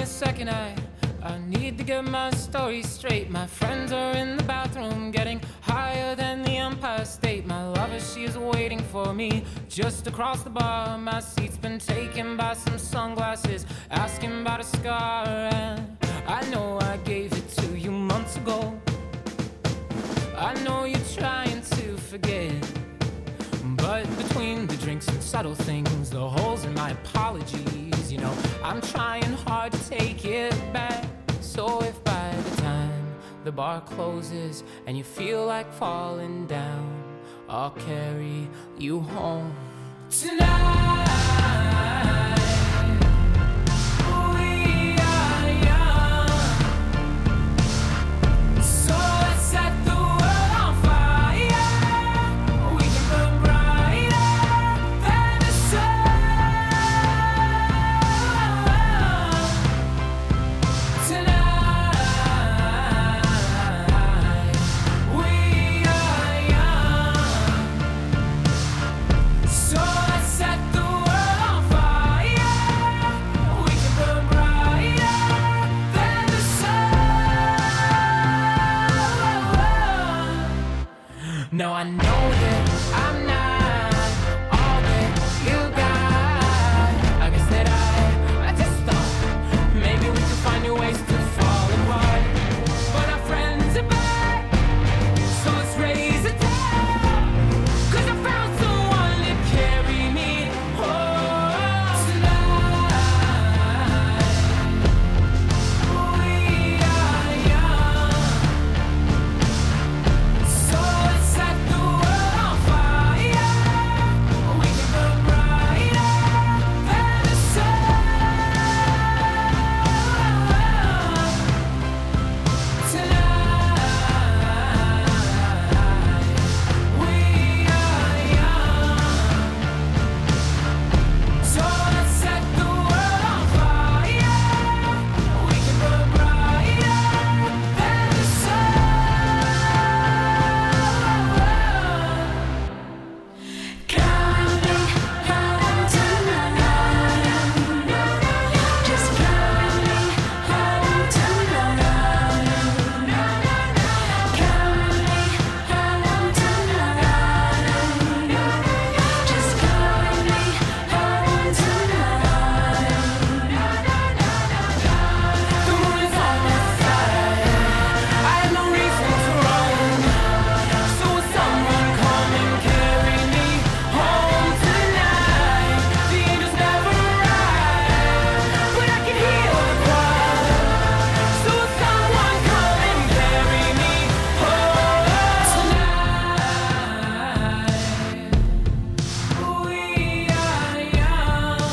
a second, I need to get my story straight. My friends are in the bathroom getting higher than the Empire State. My lover, she is waiting for me just across the bar. My seat's been taken by some sunglasses asking about a scar. And I know I gave it to you months ago. I know you're trying to forget, but between the drinks and subtle things, the holes in my apologies, you know, I'm trying hard to take it back. So if by the time the bar closes and you feel like falling down, I'll carry you home tonight. No, I know that I'm not all that you got. I guess that I just thought maybe we could find new ways to fall apart. But our friends are back, so let's raise a toast. 'Cause I found someone to carry me home tonight. We are young, so let's set the world on fire. We can burn brighter than the sun tonight. We are young, so let's set the world on fire. We can burn brighter than the sun. Coming home tonight. Just coming home tonight. Coming home tonight. Just coming home tonight. The moon is on my side. I have no reason to run. So will someone come and carry me home tonight? The angels never arrive, but I can hear the choir. So will someone come and carry me home tonight? We are young,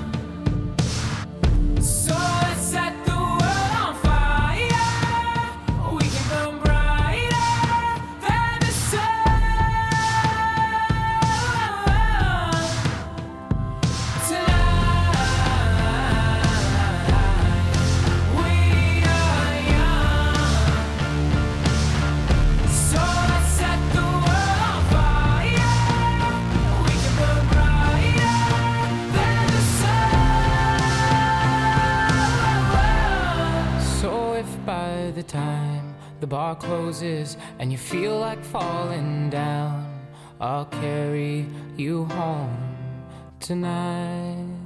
so let's set the world on fire. We can burn brighter than the sun tonight. We are young, so let's set the world on fire. We can burn brighter than the sun. So if by the time the bar closes and you feel like falling down, I'll carry you home tonight.